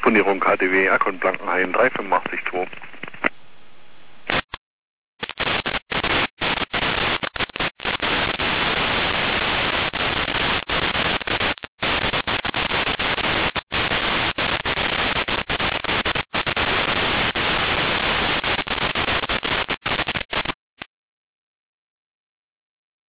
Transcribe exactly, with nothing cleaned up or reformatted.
Fundierung K T W Akkon Blankenhain drei fünf acht zwei.